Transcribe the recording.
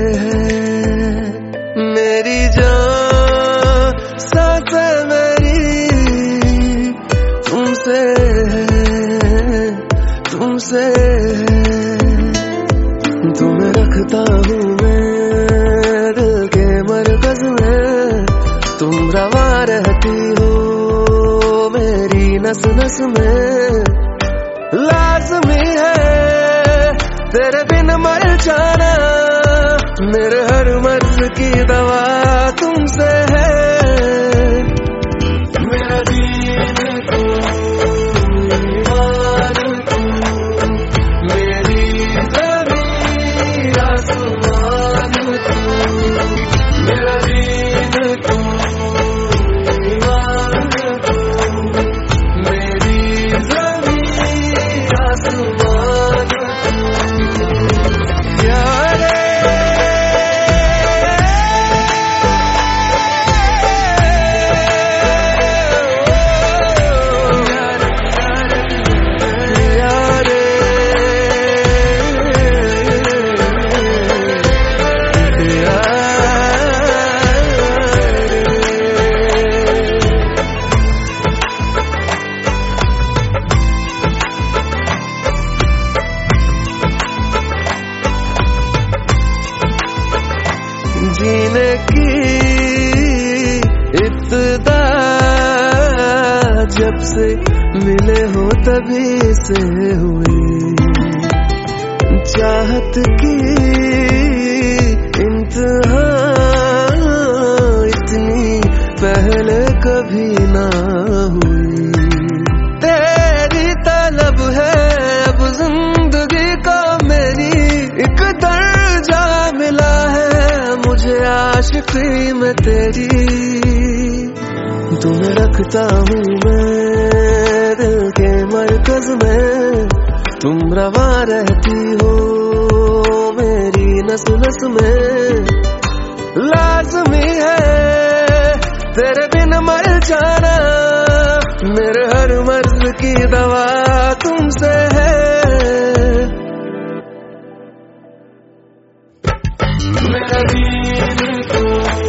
है मेरी जान, सांसें मेरी तुमसे है, तुमसे है। तुम्हें रखता हूँ मैं दिल के मरकज में, तुम रवा रहती हो मेरी नस नस में। लाज़मी है तेरे बिन मर जाना, मेरे हर मर्ज की दवा तुमसे है। मेरा दीन तू, ईमान तू, मेरी ज़मीन आसमान तू। मेरा दीन तू, ईमान तू, मेरी ज़मीन आसमान तू। यारे जीने की इब्तिदा जब से मिले हो तभी से हुई, चाहत की इंतहा इतनी पहले कभी ना हुई। तेरी तलब है अब जिंदगी का, मेरी एक दर्जा मिला है मुझे आशिकी में तेरी। तुम्हें रखता हूँ मैं दिल के मरकज में, तुम रवा रहती हो मेरी नस नस में। लाज़मी है तेरे बिन मर जाना, मेरे हर मर्ज की दवा तुमसे है। मेरा दीन तू,